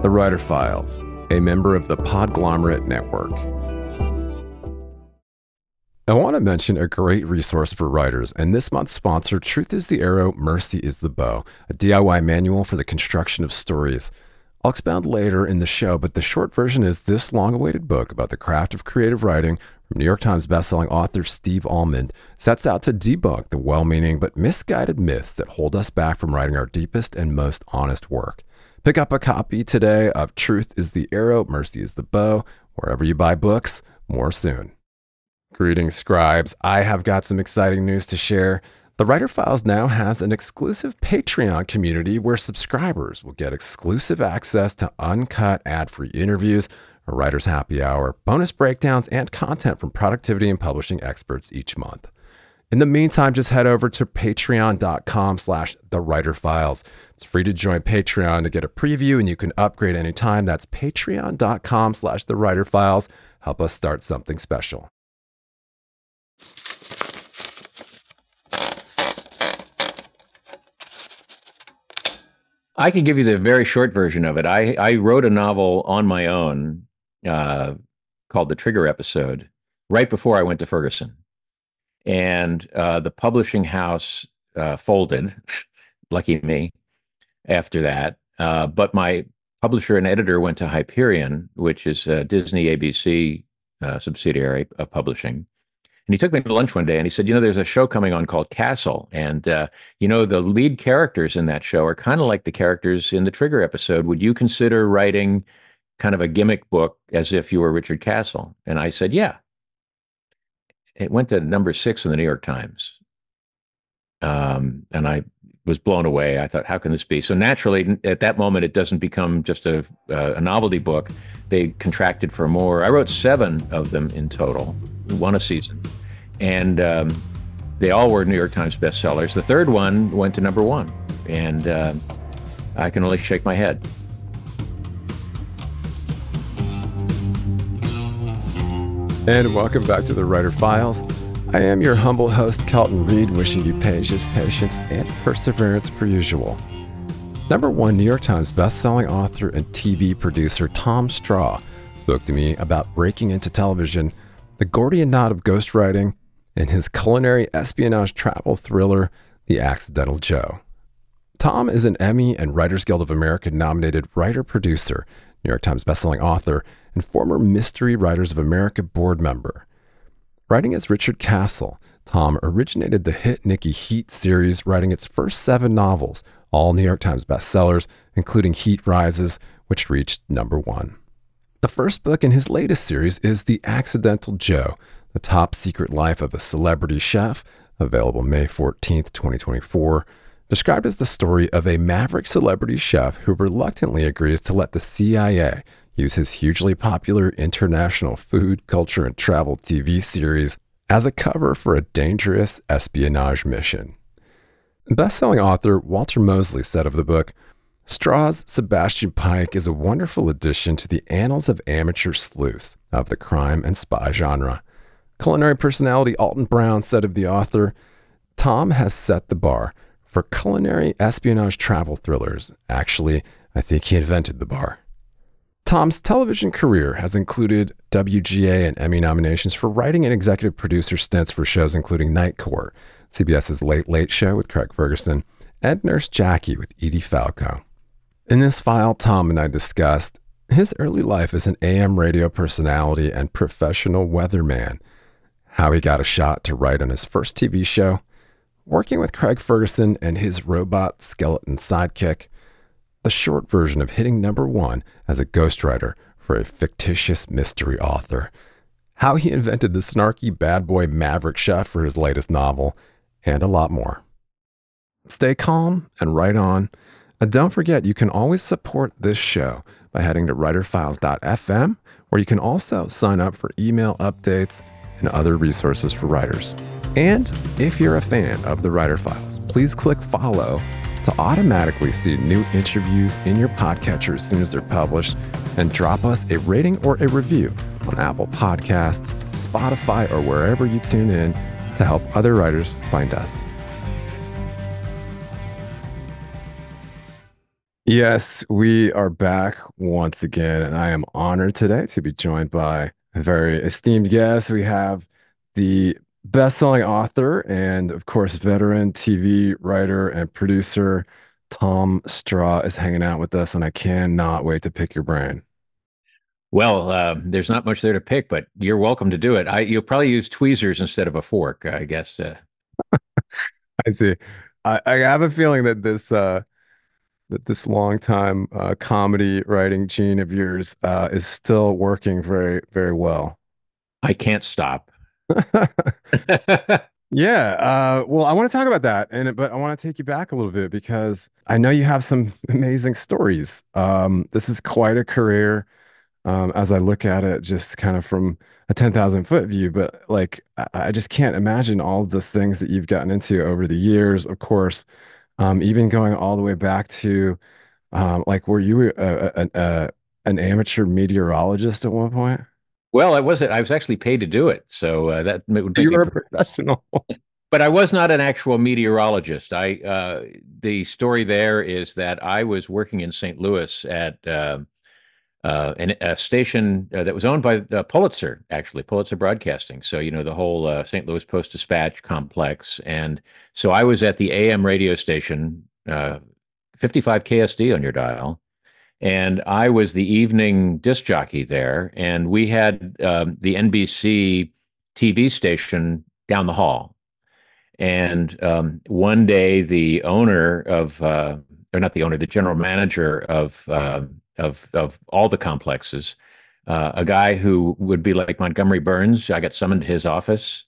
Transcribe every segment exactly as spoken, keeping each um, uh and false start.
The Writer Files, a member of the Podglomerate Network. I want to mention a great resource for writers, and this month's sponsor, Truth is the Arrow, Mercy is the Bow, a D I Y manual for the construction of stories. I'll expound later in the show, but the short version is this long-awaited book about the craft of creative writing from New York Times bestselling author Steve Almond sets out to debunk the well-meaning but misguided myths that hold us back from writing our deepest and most honest work. Pick up a copy today of Truth is the Arrow, Mercy is the Bow, wherever you buy books. More soon. Greetings, scribes. I have got some exciting news to share. The Writer Files now has an exclusive Patreon community where subscribers will get exclusive access to uncut ad-free interviews, a writer's happy hour, bonus breakdowns, and content from productivity and publishing experts each month. In the meantime, just head over to patreon.com slash the Writer Files. It's free to join Patreon to get a preview, and you can upgrade anytime. That's patreon.com slash the Writer Files. Help us start something special. I can give you the very short version of it. I, I wrote a novel on my own uh, called The Trigger Episode right before I went to Ferguson. And uh, the publishing house uh, folded, lucky me, after that. Uh, but my publisher and editor went to Hyperion, which is a Disney A B C uh, subsidiary of publishing. And he took me to lunch one day and he said, you know, there's a show coming on called Castle. And, uh, you know, the lead characters in that show are kind of like the characters in the Trigger Episode. Would you consider writing kind of a gimmick book as if you were Richard Castle? And I said, yeah. It went to number six in the New York Times. Um, and I was blown away. I thought, how can this be? So naturally, at that moment, it doesn't become just a, uh, a novelty book. They contracted for more. I wrote seven of them in total, one a season. And um, they all were New York Times bestsellers. The third one went to number one. And uh, I can only shake my head. And welcome back to the Writer Files. I am your humble host, Kelton Reid, wishing you patience, patience, and perseverance per usual. Number one New York Times bestselling author and T V producer Tom Straw spoke to me about breaking into television, the Gordian knot of ghostwriting, and his culinary espionage travel thriller, The Accidental Joe. Tom is an Emmy and Writers Guild of America nominated writer-producer, New York Times bestselling author, and former Mystery Writers of America board member. Writing as Richard Castle, Tom originated the hit Nikki Heat series, writing its first seven novels, all New York Times bestsellers, including Heat Rises, which reached number one. The first book in his latest series is The Accidental Joe, the top secret life of a celebrity chef, available May fourteenth, twenty twenty-four, described as the story of a maverick celebrity chef who reluctantly agrees to let the C I A use his hugely popular international food, culture, and travel T V series as a cover for a dangerous espionage mission. Best-selling author Walter Mosley said of the book, Straw's Sebastian Pike is a wonderful addition to the annals of amateur sleuths of the crime and spy genre. Culinary personality Alton Brown said of the author, Tom has set the bar for culinary espionage travel thrillers. Actually, I think he invented the bar. Tom's television career has included W G A and Emmy nominations for writing and executive producer stints for shows including Night Court, CBS's Late Late Show with Craig Ferguson, and Nurse Jackie with Edie Falco. In this file, Tom and I discussed his early life as an A M radio personality and professional weatherman, how he got a shot to write on his first T V show, working with Craig Ferguson and his robot skeleton sidekick, the short version of hitting number one as a ghostwriter for a fictitious mystery author, how he invented the snarky bad boy maverick chef for his latest novel, and a lot more. Stay calm and write on. And don't forget, you can always support this show by heading to writer files dot f m, where you can also sign up for email updates and other resources for writers. And if you're a fan of the Writer Files, please click follow to automatically see new interviews in your podcatcher as soon as they're published, and drop us a rating or a review on Apple Podcasts, Spotify, or wherever you tune in to help other writers find us. Yes, we are back once again, and I am honored today to be joined by a very esteemed guest. We have the best-selling author and, of course, veteran T V writer and producer Tom Straw is hanging out with us, and I cannot wait to pick your brain. Well, uh, there's not much there to pick, but you're welcome to do it. I you'll probably use tweezers instead of a fork, I guess. Uh, I see. I, I have a feeling that this uh, that this longtime uh, comedy writing gene of yours uh, is still working very, very well. I can't stop. Yeah, uh, well, I want to talk about that, and but I want to take you back a little bit because I know you have some amazing stories. Um, this is quite a career, um, as I look at it, just kind of from a ten thousand foot view. But like, I, I just can't imagine all the things that you've gotten into over the years. Of course, um, even going all the way back to, um, like, were you a, a, a, an amateur meteorologist at one point? Well, I wasn't. I was actually paid to do it, so uh, that would make You me were a professional. professional. But I was not an actual meteorologist. I uh, the story there is that I was working in Saint Louis at uh, uh, an, a station uh, that was owned by uh, Pulitzer, actually Pulitzer Broadcasting. So you know the whole uh, Saint Louis Post-Dispatch complex, and so I was at the A M radio station, uh, fifty-five K S D on your dial, and I was the evening disc jockey there, and we had um, the N B C T V station down the hall. And um, one day, the owner of, uh, or not the owner, the general manager of uh, of of all the complexes, uh, a guy who would be like Montgomery Burns, I got summoned to his office,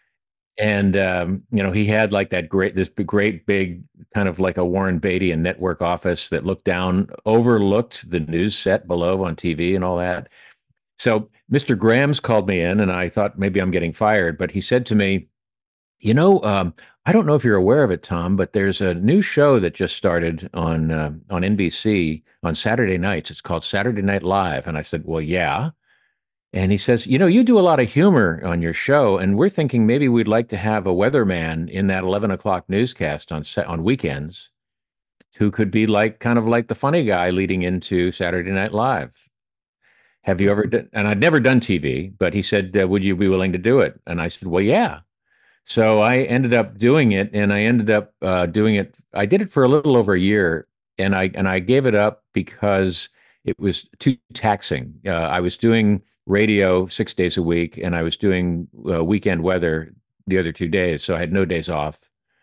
and um, you know he had like that great, this great big kind of like a Warren Beatty and network office that looked down, overlooked the news set below on T V and all that. So mister Grams called me in, and I thought maybe I'm getting fired, but he said to me, you know, um, I don't know if you're aware of it, Tom, but there's a new show that just started on uh, on N B C on Saturday nights. It's called Saturday Night Live. And I said, well, yeah. And he says, you know, you do a lot of humor on your show, and we're thinking maybe we'd like to have a weatherman in that eleven o'clock newscast on sa- on weekends who could be like kind of like the funny guy leading into Saturday Night Live. Have you ever done? And I'd never done T V, but he said, uh, would you be willing to do it? And I said, well, yeah. So I ended up doing it, and I ended up uh, doing it. I did it for a little over a year, and I and I gave it up because it was too taxing. Uh, I was doing radio six days a week, and I was doing uh, weekend weather the other two days, so I had no days off.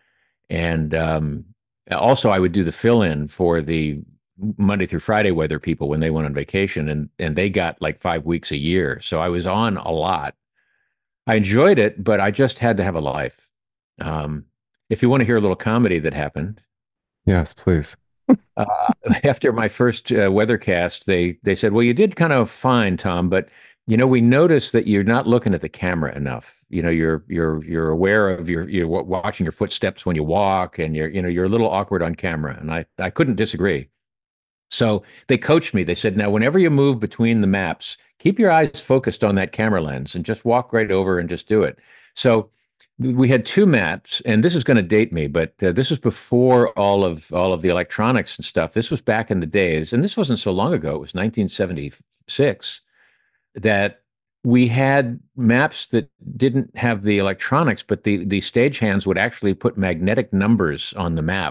And um, also, I would do the fill-in for the Monday through Friday weather people when they went on vacation, and and they got like five weeks a year. So I was on a lot. I enjoyed it, but I just had to have a life. Um, if you want to hear a little comedy that happened, Yes, please. uh, after my first uh, weathercast, they they said, "Well, you did kind of fine, Tom, but you know, we noticed that you're not looking at the camera enough. You know, you're you're you're aware of your you're watching your footsteps when you walk, and you're you know you're a little awkward on camera." And I I couldn't disagree. So they coached me. They said, now, whenever you move between the maps, keep your eyes focused on that camera lens and just walk right over and just do it. So we had two maps, and this is going to date me, but uh, this was before all of all of the electronics and stuff. This was back in the days, and this wasn't so long ago. It was nineteen seventy-six that we had maps that didn't have the electronics, but the the stagehands would actually put magnetic numbers on the map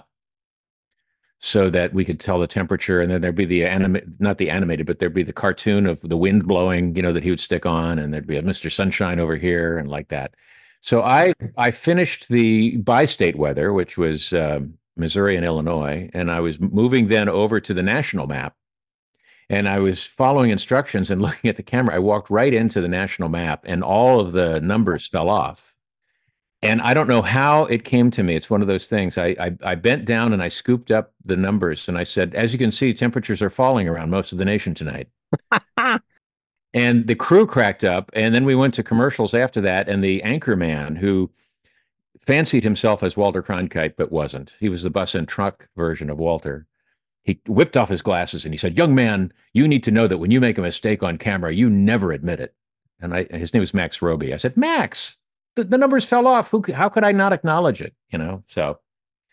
so that we could tell the temperature, and then there'd be the anime, not the animated, but there'd be the cartoon of the wind blowing, you know, that he would stick on, and there'd be a mister Sunshine over here and like that. So I I finished the bi-state weather, which was um, Missouri and Illinois, and I was moving then over to the national map, and I was following instructions and looking at the camera. I walked right into the national map, and all of the numbers fell off. And I don't know how it came to me. It's one of those things. I, I I bent down and I scooped up the numbers, and I said, as you can see, temperatures are falling around most of the nation tonight. And the crew cracked up, and then we went to commercials after that. And the anchor man, who fancied himself as Walter Cronkite but wasn't, he was the bus and truck version of Walter. He whipped off his glasses and he said, "Young man, you need to know that when you make a mistake on camera, you never admit it." And I, his name was Max Roby. I said, "Max, the, the numbers fell off. Who, how could I not acknowledge it?" You know, so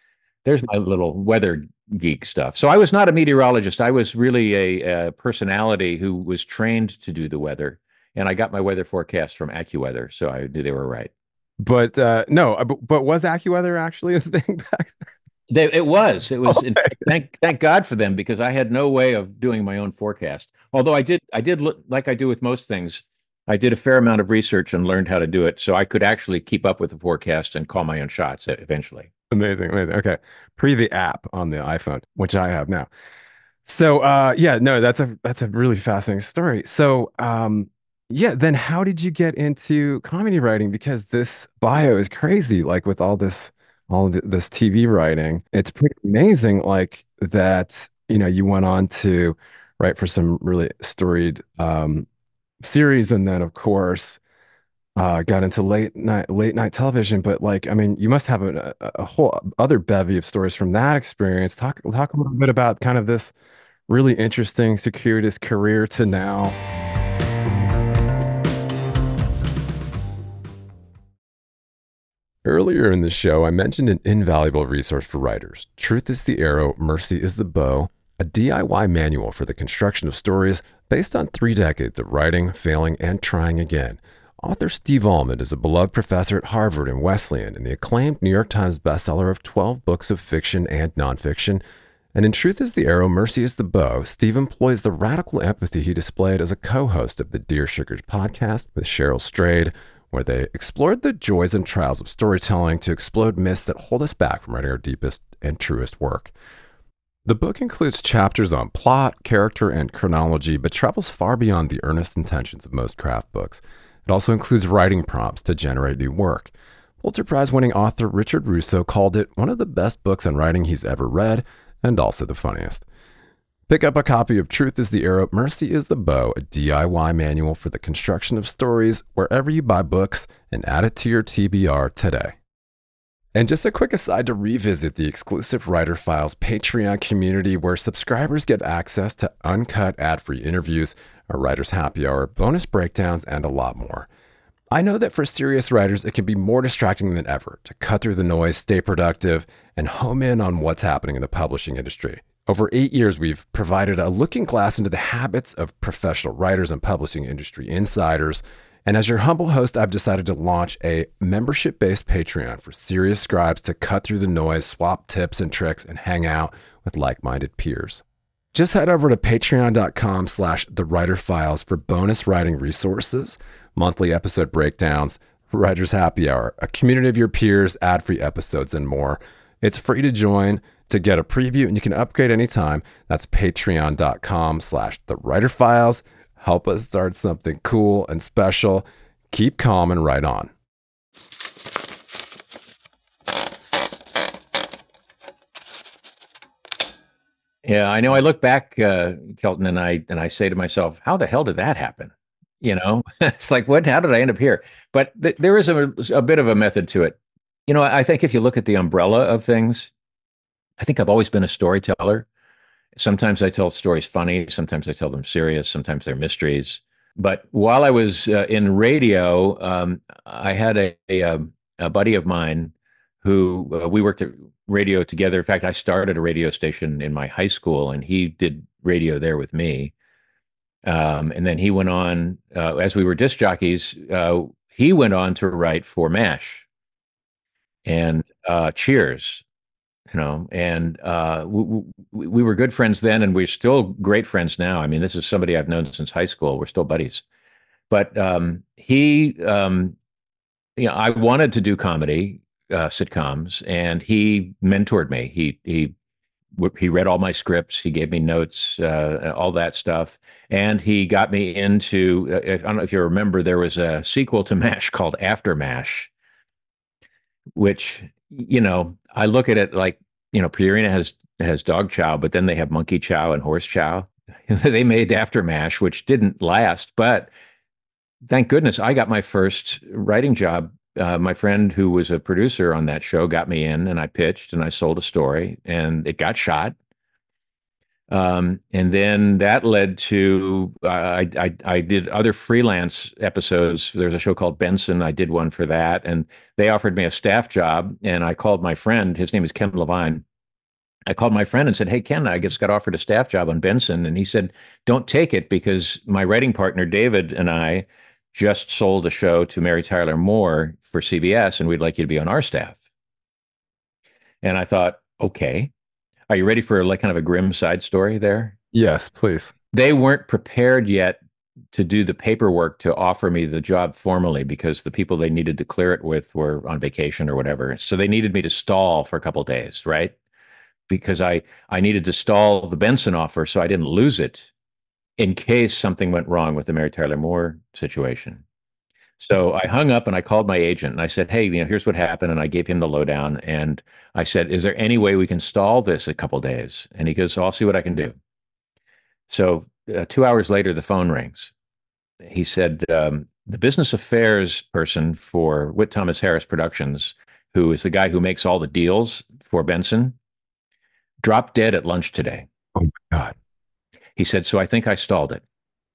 There's my little weather geek stuff. So I was not a meteorologist. I was really a, a personality who was trained to do the weather. And I got my weather forecast from AccuWeather. So I knew they were right. But uh, no, uh, but, but was AccuWeather actually a thing back They, it was. It was. In then? fact, thank thank God for them because I had no way of doing my own forecast. Although I did, I did look like I do with most things. I did a fair amount of research and learned how to do it, so I could actually keep up with the forecast and call my own shots e- eventually. Amazing, amazing. Okay. Pre the app on the iPhone, which I have now. So uh yeah, no, that's a that's a really fascinating story. So um yeah, then how did you get into comedy writing? Because this bio is crazy, like with all this all of th- this T V writing. It's pretty amazing, like that, you know, you went on to write for some really storied um series and then of course uh, got into late night late night television, but like, I mean, you must have a, a, a whole other bevy of stories from that experience. Talk talk a little bit about kind of this really interesting circuitous career to now. Earlier in the show, I mentioned an invaluable resource for writers. Truth is the arrow, mercy is the bow, a D I Y manual for the construction of stories based on three decades of writing, failing, and trying again. Author Steve Almond is a beloved professor at Harvard and Wesleyan and the acclaimed New York Times bestseller of twelve books of fiction and nonfiction. And in Truth is the Arrow, Mercy is the Bow, Steve employs the radical empathy he displayed as a co-host of the Dear Sugars podcast with Cheryl Strayed, where they explored the joys and trials of storytelling to explode myths that hold us back from writing our deepest and truest work. The book includes chapters on plot, character, and chronology, but travels far beyond the earnest intentions of most craft books. It also includes writing prompts to generate new work. Pulitzer Prize-winning author Richard Russo called it one of the best books on writing he's ever read, and also the funniest. Pick up a copy of Truth is the Arrow, Mercy is the Bow, a D I Y manual for the construction of stories, wherever you buy books, and add it to your T B R today. And just a quick aside to revisit the exclusive Writer Files Patreon community where subscribers get access to uncut ad-free interviews, a writer's happy hour, bonus breakdowns, and a lot more. I know that for serious writers, it can be more distracting than ever to cut through the noise, stay productive, and home in on what's happening in the publishing industry. Over eight years, we've provided a looking glass into the habits of professional writers and publishing industry insiders. And as your humble host, I've decided to launch a membership-based Patreon for serious scribes to cut through the noise, swap tips and tricks, and hang out with like-minded peers. Just head over to patreon.com slash the writer files for bonus writing resources, monthly episode breakdowns, writer's happy hour, a community of your peers, ad-free episodes, and more. It's free to join to get a preview, and you can upgrade anytime. That's patreon.com slash the writer files. Help us start something cool and special. Keep calm and write on. Yeah, I know. I look back, uh, Kelton, and I and I say to myself, "How the hell did that happen?" You know, it's like, what? How did I end up here? But th- there is a, a bit of a method to it. You know, I think if you look at the umbrella of things, I think I've always been a storyteller. Sometimes I tell stories funny, sometimes I tell them serious, sometimes they're mysteries. But while I was uh, in radio, um, I had a, a, um, a buddy of mine who uh, we worked at radio together. In fact, I started a radio station in my high school, and he did radio there with me. Um, and then he went on, uh, as we were disc jockeys, uh, he went on to write for MASH and uh, Cheers, you know, and uh, we, we were good friends then, and we're still great friends now. I mean, this is somebody I've known since high school. We're still buddies. But um, he, um, you know, I wanted to do comedy, uh, sitcoms, and he mentored me. He he he read all my scripts. He gave me notes, uh, all that stuff, and he got me into. Uh, if, I don't know if you remember, there was a sequel to MASH called After MASH, which, you know, I look at it like, you know, Purina has has dog chow, but then they have monkey chow and horse chow. They made After MASH, which didn't last, but thank goodness I got my first writing job. Uh, my friend who was a producer on that show got me in, and I pitched and I sold a story, and it got shot. Um, and then that led to uh, I, I I did other freelance episodes. There's a show called Benson. I did one for that, and they offered me a staff job. And I called my friend. His name is Ken Levine. I called my friend and said, "Hey, Ken, I just got offered a staff job on Benson." And he said, "Don't take it because my writing partner, David, and I just sold a show to Mary Tyler Moore for C B S, and we'd like you to be on our staff." And I thought, okay, are you ready for like kind of a grim side story there? Yes, please. They weren't prepared yet to do the paperwork to offer me the job formally because the people they needed to clear it with were on vacation or whatever. So they needed me to stall for a couple of days, right? Because I I needed to stall the Benson offer so I didn't lose it in case something went wrong with the Mary Tyler Moore situation. So I hung up and I called my agent and I said, "Hey, you know, here's what happened." And I gave him the lowdown. And I said, "Is there any way we can stall this a couple days?" And he goes, "I'll see what I can do." So uh, two hours later, the phone rings. He said, um, the business affairs person for Whit Thomas Harris Productions, who is the guy who makes all the deals for Benson, dropped dead at lunch today. Oh my God. He said, "So I think I stalled it."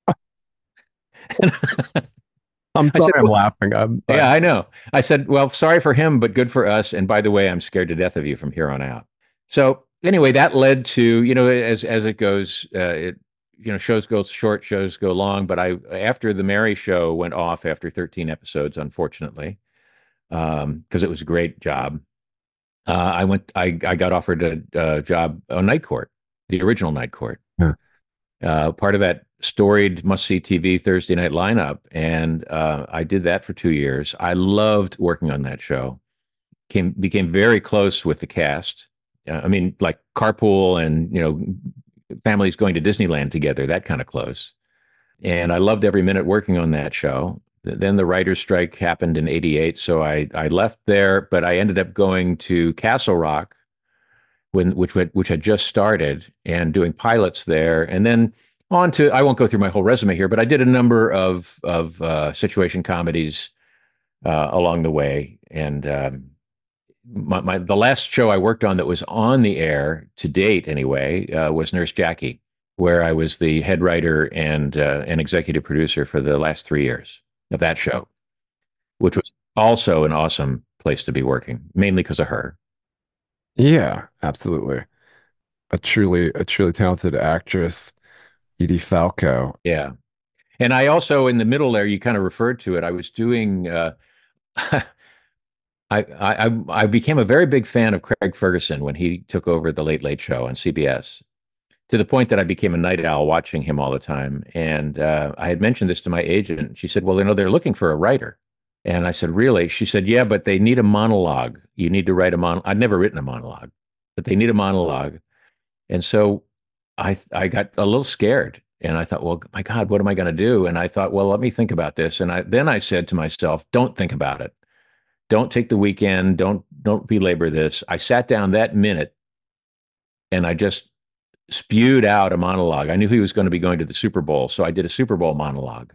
I'm I sorry, said, I'm well, laughing. I'm, yeah, I'm, I know. I said, "Well, sorry for him, but good for us. And by the way, I'm scared to death of you from here on out." So anyway, that led to, you know, as as it goes, uh, it, you know, shows go short, shows go long. But I, after the Mary show went off after thirteen episodes, unfortunately, um, because it was a great job. Uh, I went, I, I got offered a, a job on Night Court, the original Night Court, yeah. uh, part of that storied must-see T V Thursday night lineup, and uh, I did that for two years. I loved working on that show. Came became very close with the cast. Uh, I mean, like carpool and you know, families going to Disneyland together, that kind of close. And I loved every minute working on that show. Then the writer's strike happened in eighty-eight, so I I left there, but I ended up going to Castle Rock when which which had just started and doing pilots there, and then on to I won't go through my whole resume here, but I did a number of of uh, situation comedies uh, along the way, and um, my, my the last show I worked on that was on the air to date anyway uh, was Nurse Jackie, where I was the head writer and uh, an executive producer for the last three years of that show, which was also an awesome place to be working, mainly because of her. Yeah, absolutely. A truly, a truly talented actress, Edie Falco. Yeah. And I also, in the middle there, you kind of referred to it. I was doing, uh, I, I, I became a very big fan of Craig Ferguson when he took over the Late Late Show on C B S, to the point that I became a night owl watching him all the time. And uh, I had mentioned this to my agent. She said, "Well, you know, they're looking for a writer." And I said, "Really?" She said, "Yeah, but they need a monologue. You need to write a mon." I'd never written a monologue, but they need a monologue. And so I I got a little scared and I thought, well, my God, what am I going to do? And I thought, well, let me think about this. And I then I said to myself, don't think about it. Don't take the weekend. Don't don't belabor this. I sat down that minute and I just spewed out a monologue. I knew he was going to be going to the Super Bowl, so I did a Super Bowl monologue.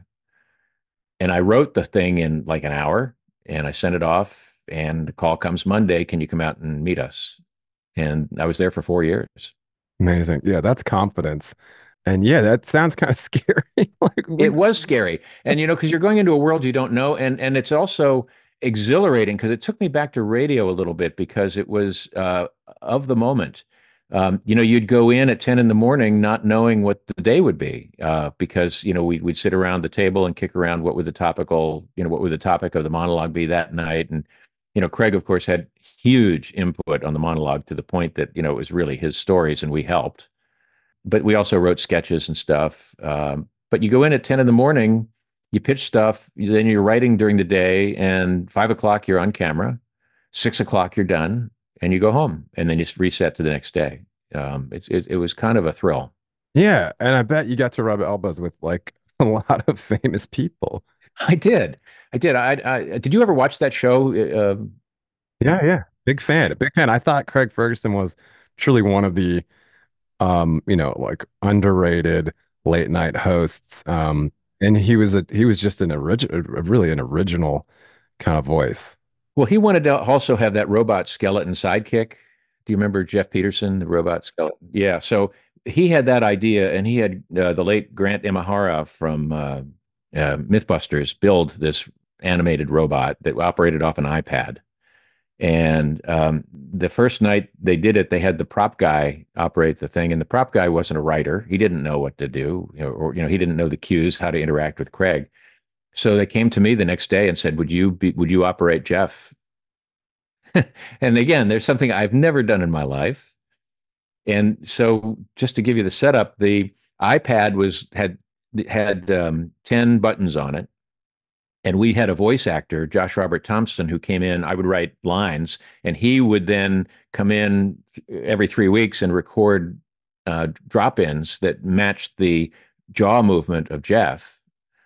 And I wrote the thing in like an hour and I sent it off. And the call comes Monday. Can you come out and meet us? And I was there for four years. Amazing. Yeah, that's confidence. And yeah, that sounds kind of scary. Like we, It was scary. And you know, because you're going into a world you don't know, and and it's also exhilarating because it took me back to radio a little bit because it was uh, of the moment. Um, you know, you'd go in at ten in the morning not knowing what the day would be uh, because, you know, we, we'd sit around the table and kick around what would the topical, you know, what would the topic of the monologue be that night. And, you know, Craig, of course, had huge input on the monologue to the point that, you know, it was really his stories and we helped, but we also wrote sketches and stuff. Um, but you go in at ten in the morning, you pitch stuff, then you're writing during the day, and five o'clock you're on camera, six o'clock you're done, and you go home, and then you just reset to the next day. Um, it, it, it was kind of a thrill. yeah, and I bet you got to rub elbows with like a lot of famous people. I did. I did. I, I did you ever watch that show? Uh, Yeah, yeah. Big fan. Big fan. I thought Craig Ferguson was truly one of the um, you know, like underrated late night hosts. Um, and he was a he was just an original, really an original kind of voice. well, he wanted to also have that robot skeleton sidekick. Do you remember Jeff Peterson, the robot skeleton? Yeah. So he had that idea, and he had uh, the late Grant Imahara from uh, uh, MythBusters build this animated robot that operated off an iPad. And um, the first night they did it, they had the prop guy operate the thing, and the prop guy wasn't a writer. He didn't know what to do, you know, or you know, he didn't know the cues, how to interact with Craig. So they came to me the next day and said, "Would you be, would you operate Jeff?" And again, there's something I've never done in my life. And so, just to give you the setup, the iPad was had had um, ten buttons on it, and we had a voice actor, Josh Robert Thompson, who came in. I would write lines, and he would then come in every three weeks and record uh, drop-ins that matched the jaw movement of Jeff.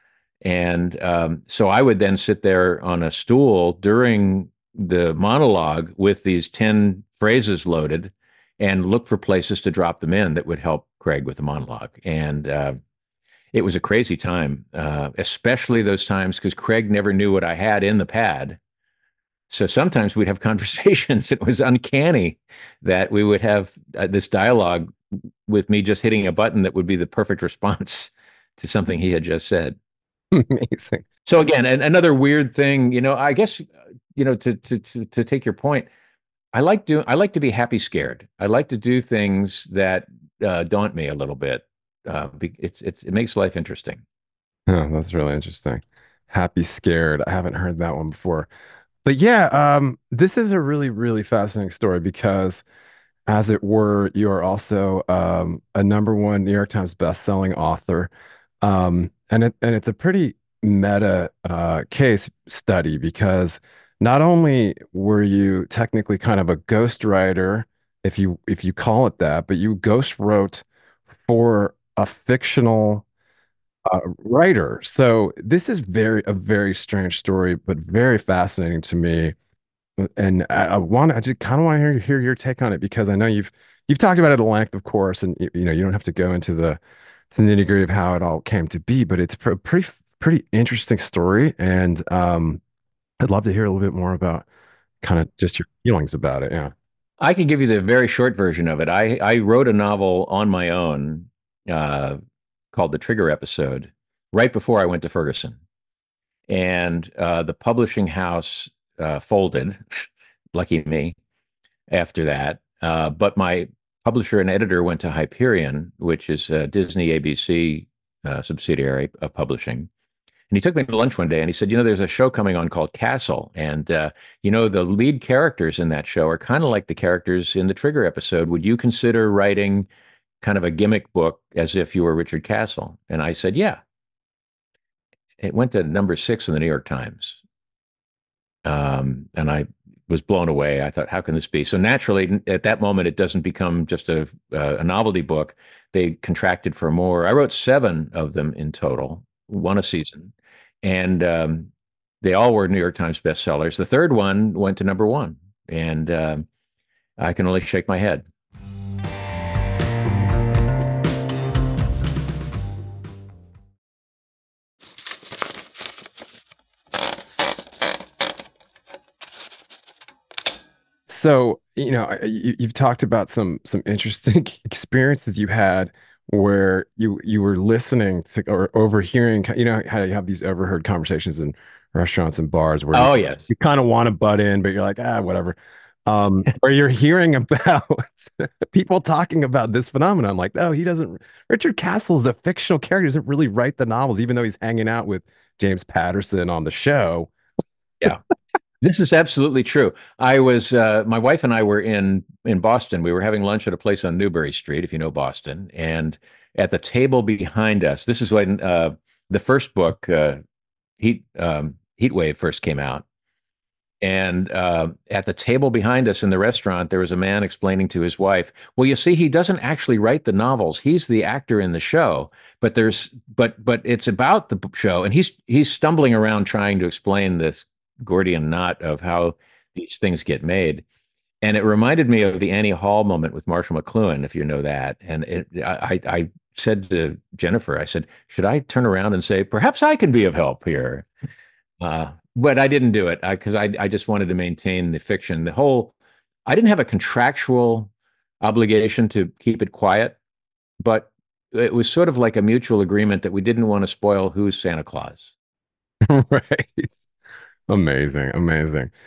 And um, so I would then sit there on a stool during the monologue with these ten phrases loaded and look for places to drop them in that would help Craig with the monologue. And uh, it was a crazy time, uh, especially those times because Craig never knew what I had in the pad. So sometimes we'd have conversations. It was uncanny that we would have uh, this dialogue with me just hitting a button that would be the perfect response to something he had just said. Amazing. So again, an, another weird thing, you know, I guess, you know, to, to to to take your point, I like do I like to be happy scared. I like to do things that uh, daunt me a little bit. Uh, be, it's it's it makes life interesting. Oh, that's really interesting. Happy scared. I haven't heard that one before. But yeah, um, this is a really, really fascinating story because, as it were, you are also um, a number one New York Times best-selling author. Um, and it and it's a pretty meta uh, case study because not only were you technically kind of a ghostwriter, if you if you call it that, but you ghost wrote for a fictional uh, writer. So this is very a very strange story, but very fascinating to me. And I, I want I just kind of want to hear, hear your take on it because I know you've you've talked about it at length, of course, and you, you know you don't have to go into the to the nitty gritty of how it all came to be, but it's a pretty pretty interesting story, and um, I'd love to hear a little bit more about kind of just your feelings about it. Yeah. I can give you the very short version of it. I I wrote a novel on my own uh, called The Trigger Episode right before I went to Ferguson, and uh, the publishing house uh, folded. Lucky me. After that. Uh, but my publisher and editor went to Hyperion, which is a Disney A B C uh, subsidiary of publishing. And he took me to lunch one day and he said, you know, there's a show coming on called Castle. And, uh, you know, the lead characters in that show are kind of like the characters in the Trigger episode. Would you consider writing kind of a gimmick book as if you were Richard Castle? And I said, yeah. It went to number six in the New York Times. Um, and I was blown away. I thought, how can this be? So naturally, at that moment, it doesn't become just a uh, a novelty book. They contracted for more. I wrote seven of them in total, one a season, and um, they all were New York Times bestsellers. The third one went to number one, and uh, I can only shake my head. So, you know, I- you, you've talked about some some interesting experiences you had where you you were listening to or overhearing, you know, how you have these overheard conversations in restaurants and bars where you, Oh yes, you kind of want to butt in, but you're like, ah, whatever. Um, or you're hearing about people talking about this phenomenon, like, oh, he doesn't, Richard Castle is a fictional character, he doesn't really write the novels, even though he's hanging out with James Patterson on the show. yeah. This is absolutely true. I was, uh, my wife and I were in in Boston. We were having lunch at a place on Newbury Street, if you know Boston. And at the table behind us, this is when uh, the first book, uh, Heat um, Heat Wave, first came out. And uh, at the table behind us in the restaurant, there was a man explaining to his wife, "Well, you see, he doesn't actually write the novels. He's the actor in the show. But there's, but, but it's about the show, and he's he's stumbling around trying to explain this Gordian knot of how these things get made." And it reminded me of the Annie Hall moment with Marshall McLuhan, if you know that. And it, I, I said to Jennifer, I said, "Should I turn around and say, perhaps I can be of help here?" Uh, but I didn't do it because I, I I just wanted to maintain the fiction. The whole I didn't have a contractual obligation to keep it quiet, but it was sort of like a mutual agreement that we didn't want to spoil who's Santa Claus. Right. Amazing, amazing.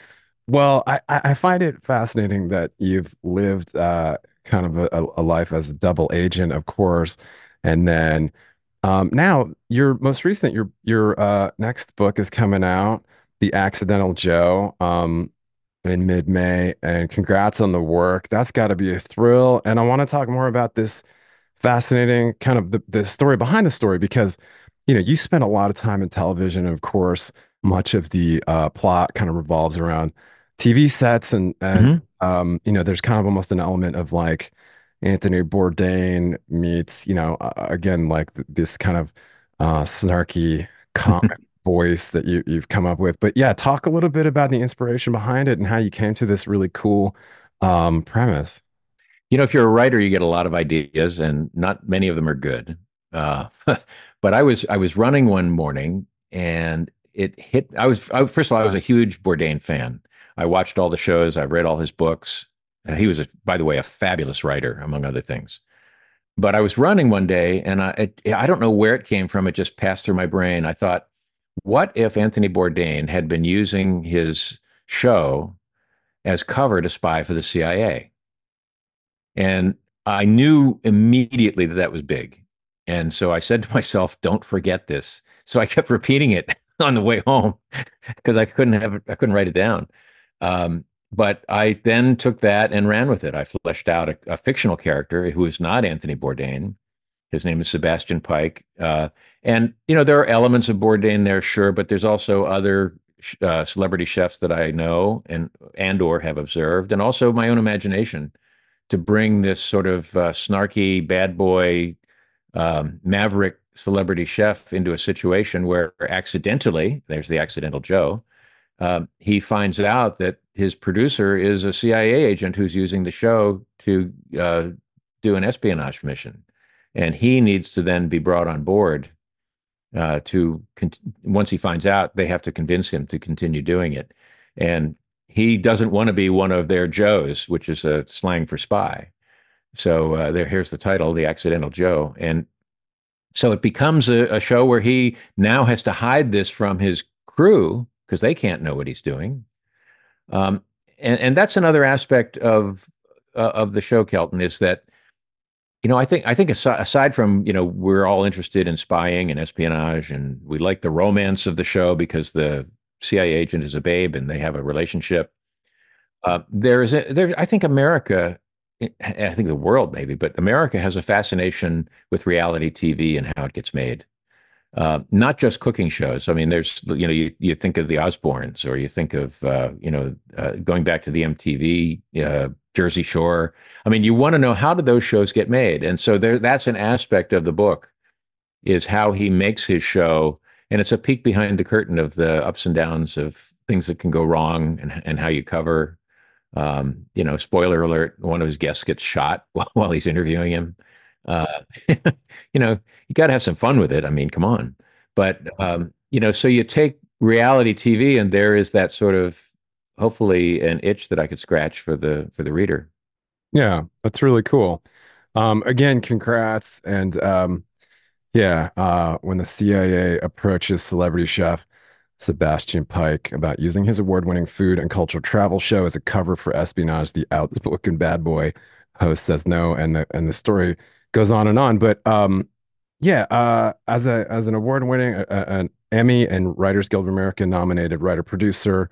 Well, I, I I find it fascinating that you've lived uh, kind of a, a life as a double agent, of course, and then um, now your most recent your your uh, next book is coming out, The Accidental Joe, um, in mid-May, and congrats on the work. That's got to be a thrill. And I want to talk more about this fascinating kind of the, the story behind the story because you know you spent a lot of time in television, and of course, much of the uh, plot kind of revolves around T V sets and and Hmm. um, you know, there's kind of almost an element of like Anthony Bourdain meets, you know, uh, again, like th this kind of uh, snarky comic voice that you you've come up with. But yeah, talk a little bit about the inspiration behind it and how you came to this really cool um, premise. You know, if you're a writer, you get a lot of ideas, and not many of them are good. Uh, but I was I was running one morning, and it hit. I was I, first of all, I was a huge Bourdain fan. I watched all the shows. I read all his books. Uh, he was, a, by the way, a fabulous writer, among other things. But I was running one day, and I it, I don't know where it came from. It just passed through my brain. I thought, what if Anthony Bourdain had been using his show as cover to spy for the C I A? And I knew immediately that that was big. And so I said to myself, don't forget this. So I kept repeating it on the way home because I couldn't have it, I couldn't write it down. Um, but I then took that and ran with it. I fleshed out a, a fictional character who is not Anthony Bourdain. His name is Sebastian Pike. Uh, and, you know, there are elements of Bourdain there, sure, but there's also other uh, celebrity chefs that I know and and or have observed, and also my own imagination to bring this sort of uh, snarky bad boy um, maverick celebrity chef into a situation where accidentally, there's the accidental Joe, um, he finds out that his producer is a C I A agent who's using the show to uh, do an espionage mission. And he needs to then be brought on board uh, to, con- once he finds out, they have to convince him to continue doing it. And he doesn't want to be one of their Joes, which is a slang for spy. So uh, there, here's the title, The Accidental Joe. And so it becomes a, a show where he now has to hide this from his crew because they can't know what he's doing. Um, and, and that's another aspect of uh, of the show, Kelton, is that you know I think I think aside, aside from you know we're all interested in spying and espionage, and we like the romance of the show because the C I A agent is a babe and they have a relationship. Uh, there is a, there. I think America, I think the world maybe, but America has a fascination with reality T V and how it gets made. Uh, not just cooking shows. I mean, there's you know you you think of the Osbournes, or you think of uh, you know uh, going back to the M T V, uh, Jersey Shore. I mean, you want to know, how did those shows get made? And so there, that's an aspect of the book, is how he makes his show, and it's a peek behind the curtain of the ups and downs of things that can go wrong, and and how you cover. Um, you know, spoiler alert, one of his guests gets shot while, while he's interviewing him. Uh, you know, you got to have some fun with it. I mean, come on. But, um, you know, so you take reality T V, and there is that sort of, hopefully, an itch that I could scratch for the for the reader. Yeah, that's really cool. Um, again, congrats. And um, yeah, uh, when the C I A approaches celebrity chef Sebastian Pike about using his award-winning food and cultural travel show as a cover for espionage, the outspoken bad boy host says no, and the and the story goes on and on. But um, yeah, uh, as a as an award-winning, uh, an Emmy and Writers Guild of America nominated writer-producer,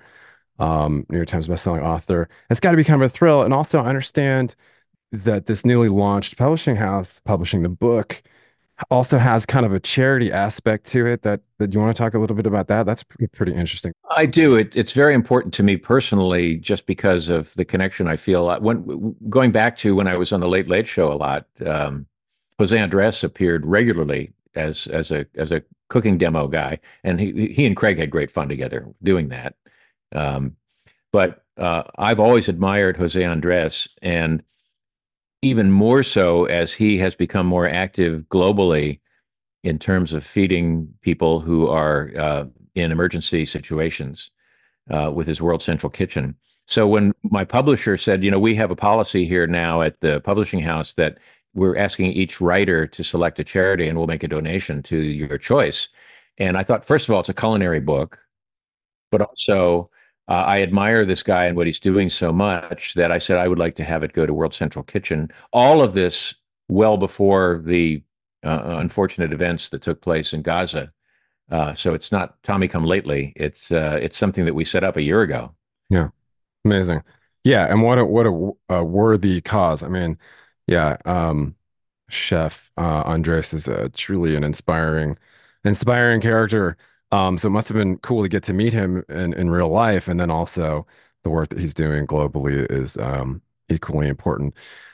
um, New York Times bestselling author, it's got to be kind of a thrill. And also, I understand that this newly launched publishing house publishing the book also has kind of a charity aspect to it that that you want to talk a little bit about that. That's pretty, pretty interesting. I do. It, it's very important to me personally, just because of the connection I feel. Uh, When going back to when I was on the Late Late Show a lot, um, Jose Andres appeared regularly as as a as a cooking demo guy, and he he and Craig had great fun together doing that. Um, but uh, I've always admired Jose Andres, and even more so as he has become more active globally in terms of feeding people who are uh, in emergency situations uh, with his World Central Kitchen. So when my publisher said, you know, we have a policy here now at the publishing house that we're asking each writer to select a charity and we'll make a donation to your choice. And I thought, first of all, it's a culinary book, but also uh, I admire this guy and what he's doing so much that I said I would like to have it go to World Central Kitchen. All of this well before the uh, unfortunate events that took place in Gaza. Uh, so it's not Tommy come lately. It's uh, it's something that we set up a year ago. Yeah. Amazing. Yeah, and what a what a, a worthy cause. I mean, yeah, um, Chef uh, Andres is a truly an inspiring, inspiring character. Um, so it must have been cool to get to meet him in, in real life, and then also the work that he's doing globally is um, equally important.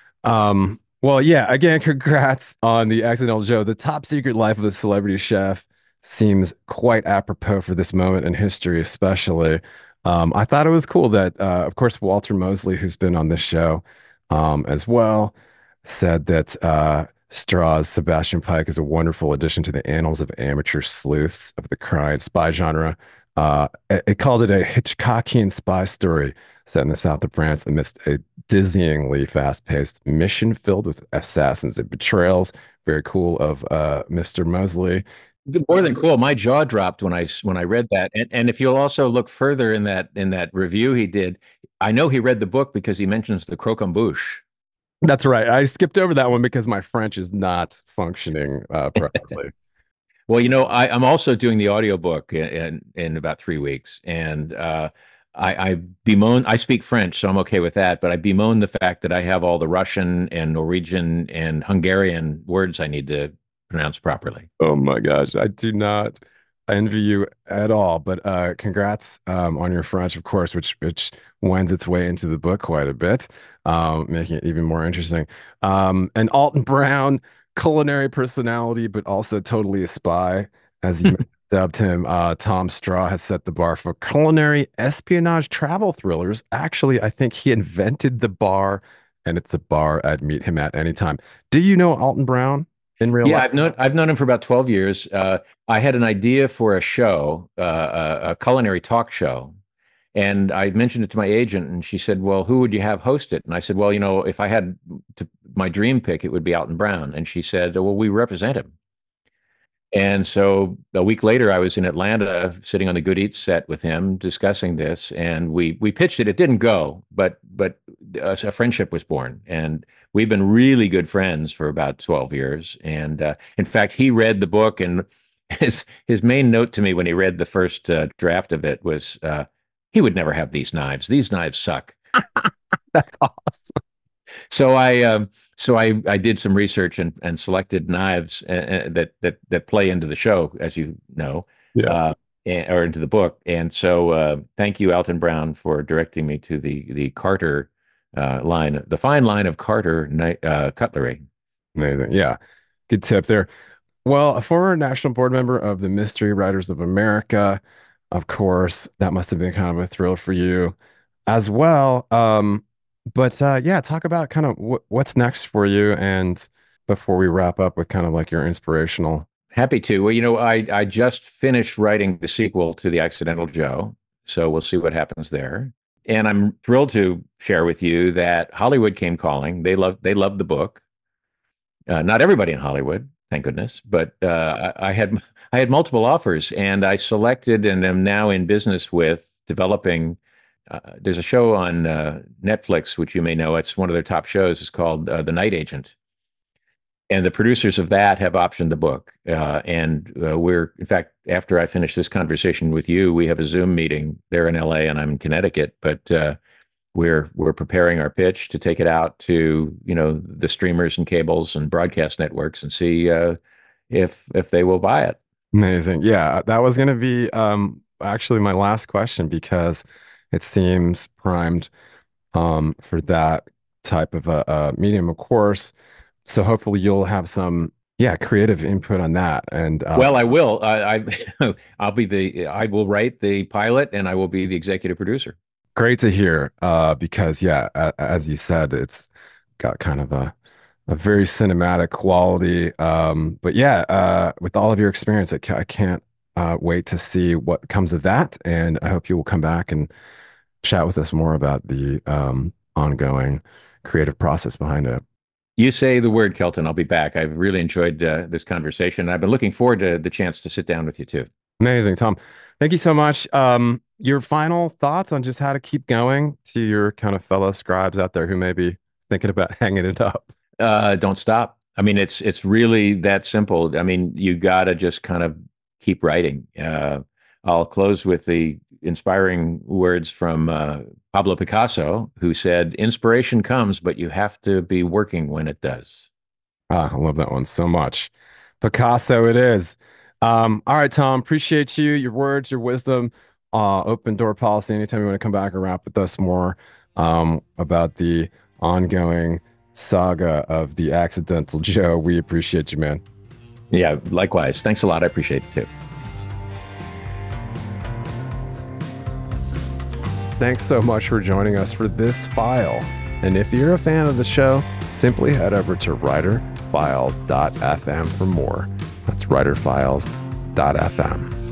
Um, well, yeah, again, congrats on the Accidental Joe. The top secret life of a celebrity chef seems quite apropos for this moment in history, especially. Um, I thought it was cool that, uh, of course, Walter Mosley, who's been on this show um, as well, said that uh, Straw's Sebastian Pike is a wonderful addition to the annals of amateur sleuths of the crime and spy genre. Uh, it, it called it a Hitchcockian spy story set in the south of France amidst a dizzyingly fast-paced mission filled with assassins and betrayals. Very cool of uh, mister Mosley. More than cool. My jaw dropped when I when I read that. And and if you'll also look further in that in that review he did, I know he read the book because he mentions the croquembouche. That's right. I skipped over that one because my French is not functioning uh, properly. Well, you know, I, I'm also doing the audiobook in, in in about three weeks, and uh, I, I bemoan. I speak French, so I'm okay with that. But I bemoan the fact that I have all the Russian and Norwegian and Hungarian words I need to pronounce properly. Oh my gosh, I do not envy you at all. But uh, congrats um, on your French, of course, which which wends its way into the book quite a bit, um, making it even more interesting. Um, and Alton Brown, culinary personality, but also totally a spy, as you dubbed him. Uh, Tom Straw has set the bar for culinary espionage travel thrillers. Actually, I think he invented the bar, and it's a bar I'd meet him at anytime. Do you know Alton Brown in real Yeah, life? I've known I've known him for about twelve years. Uh, I had an idea for a show, uh, a, a culinary talk show, and I mentioned it to my agent, and she said, "Well, who would you have host it?" And I said, "Well, you know, if I had to, my dream pick, it would be Alton Brown." And she said, "Well, we represent him." And so a week later, I was in Atlanta sitting on the Good Eats set with him discussing this, and we we pitched it. It didn't go, but but a, a friendship was born, and we've been really good friends for about twelve years. And uh, in fact, he read the book, and his his main note to me when he read the first uh, draft of it was, uh, he would never have these knives. These knives suck. That's awesome. So I um, so I I did some research and and selected knives uh, uh, that that that play into the show, as you know, Yeah. uh, and, or into the book. And so uh, thank you, Alton Brown, for directing me to the the Carter uh, line, the fine line of Carter kni- uh, cutlery. Amazing. Yeah. Good tip there. Well, a former national board member of the Mystery Writers of America, of course, that must have been kind of a thrill for you as well. Um, but uh, yeah, talk about kind of wh what's next for you, and before we wrap up with kind of like your inspirational. Happy to. Well, you know, I I just finished writing the sequel to The Accidental Joe, so we'll see what happens there. And I'm thrilled to share with you that Hollywood came calling. They loved they loved the book. Uh, not everybody in Hollywood, thank goodness, but uh, I, I had I had multiple offers, and I selected and am now in business with developing. Uh, there's a show on uh, Netflix, which you may know. It's one of their top shows. It's called uh, The Night Agent, and the producers of that have optioned the book. Uh, and uh, we're, in fact, after I finish this conversation with you, we have a Zoom meeting. They're in L A and I'm in Connecticut, but uh, we're we're preparing our pitch to take it out to, you know, the streamers and cables and broadcast networks and see uh, if if they will buy it. Amazing. Yeah, that was going to be um, actually my last question because it seems primed um, for that type of a, a medium, of course. So hopefully you'll have some, yeah, creative input on that. And uh, Well, I will. I, I I'll be the I will write the pilot and I will be the executive producer. great to hear uh, because, yeah, a, as you said, it's got kind of a, a very cinematic quality. Um, but yeah, uh, with all of your experience, I, ca I can't uh, wait to see what comes of that. And I hope you will come back and chat with us more about the um, ongoing creative process behind it. You say the word, Kelton. I'll be back. I've really enjoyed uh, this conversation. I've been looking forward to the chance to sit down with you too. Amazing, Tom. Thank you so much. Um, your final thoughts on just how to keep going to your kind of fellow scribes out there who may be thinking about hanging it up. Uh, don't stop. I mean, it's it's really that simple. I mean, you got to just kind of keep writing. Uh, I'll close with the inspiring words from uh, Pablo Picasso, who said, "Inspiration comes, but you have to be working when it does." Ah, I love that one so much. Picasso it is. Um, all right, Tom, appreciate you, your words, your wisdom, uh, open door policy. Anytime you want to come back and wrap with us more um, about the ongoing saga of the Accidental Joe, we appreciate you, man. Yeah, likewise. Thanks a lot. I appreciate it too. Thanks so much for joining us for this file. And if you're a fan of the show, simply head over to writer files dot f m for more. That's writer files dot f m.